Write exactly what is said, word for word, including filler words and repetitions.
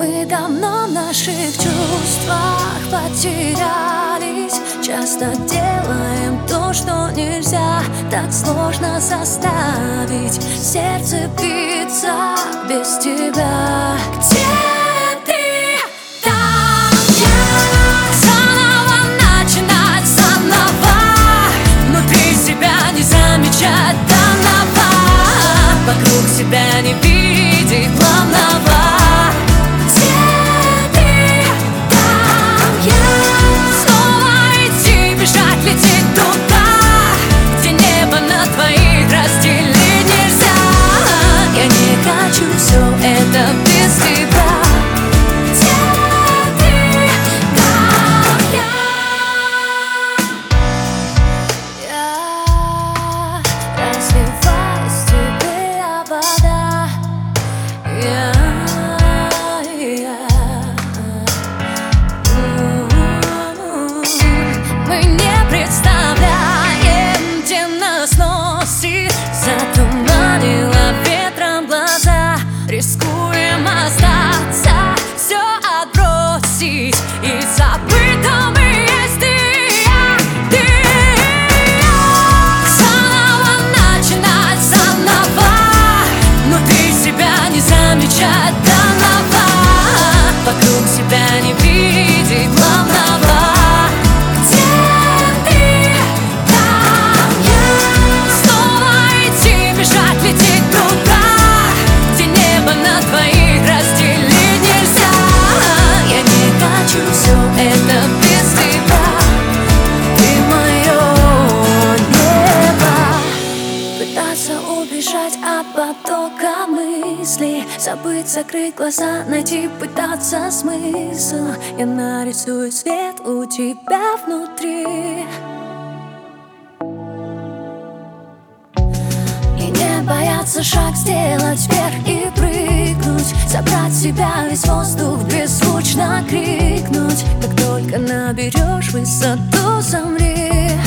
Мы давно в наших чувствах потерялись. Часто делаем то, что нельзя, так сложно заставить сердце биться без тебя. Где ты? Там я. Заново начинать, заново. Внутри себя не замечать данного, вокруг себя не видеть главного. Все это без тебя. Где ты? Там я. Я разливаюсь в тебе, а вода. Я, я. Мы не представляем, где нас носит, затуманила ветром глаза. Рискуем остаться, все отбросить и забыть, кто мы есть ты и я, ты и я. Заново начинать, заново. Внутри себя не замечать данного, вокруг себя не видеть главного. Где ты? Там я. Снова идти, бежать, лететь туда, на твоих разделить нельзя. Я не хочу все это без тебя. Ты мое небо. Пытаться убежать от потока мыслей, забыть, закрыть глаза, найти, пытаться смысл. Я нарисую свет у тебя внутри. Бояться шаг сделать вверх и прыгнуть, забрать в себя весь воздух, беззвучно крикнуть. Как только наберешь высоту, замри.